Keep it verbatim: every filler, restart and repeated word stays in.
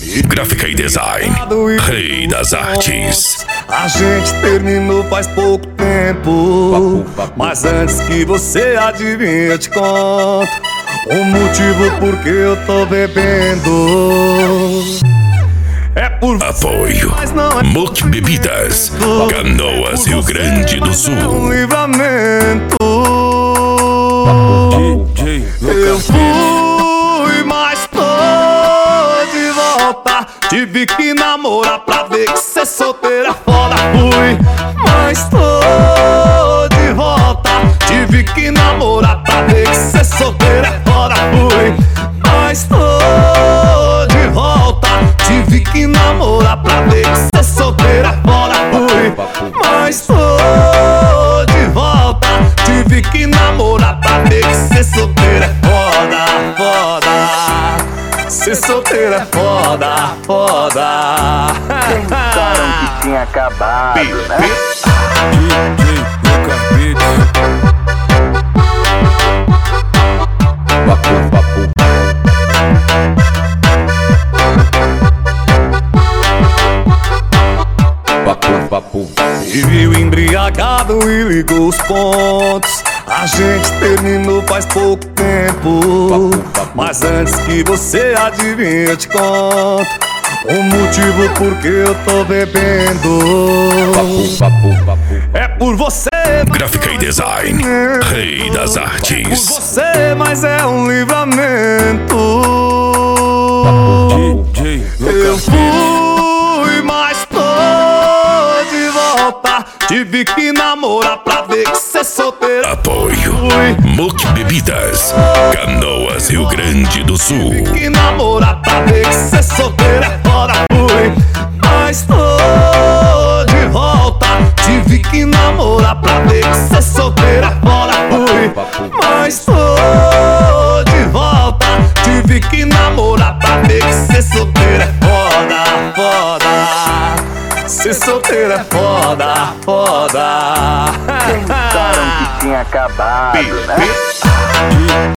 Gráfica e design, rei das artes. A gente terminou faz pouco tempo, mas antes que você adivinhe eu te conto o motivo por que eu tô bebendo. É por Apoio Muc Bebidas, Canoas, Rio Grande do Sul. Um livramento. Eu fui, mas tô de volta. Tive que namorar pra ver que cê solteira é foda. Fui, mas tô de volta. Tive que namorar pra ver que cê solteira é foda. Fui, mas tô de volta. Tive que namorar pra ver que cê solteira é foda. Fui, mas tô de volta. Tive que namorar pra ver que cê solteira é foda, foda. Ser solteira é foda, foda. Pensaram que tinha acabado, né? D J Lucas Beats. Papo, papo. Papo, papo. E viu embriagado e ligou os pontos. A gente terminou faz pouco tempo, mas antes que você adivinhe eu te conto o motivo por que eu tô bebendo. É por você. Gráfica e design, rei das artes. Por você, mas é um livramento. Eu fui, mas tô de volta. Tive que namorar pra ver que cê solteira. Apoio Muc Bebidas, Canoas, Rio Grande do Sul. Tive que namorar pra ver que cê solteira é foda. Fui, mas tô de volta. Tive que namorar pra ver que cê solteira é foda. Fui, mas tô de volta. Tive que namorar pra ver que cê solteira é foda, foda. Ser solteira é foda, foda. Pensaram que tinha acabado, né?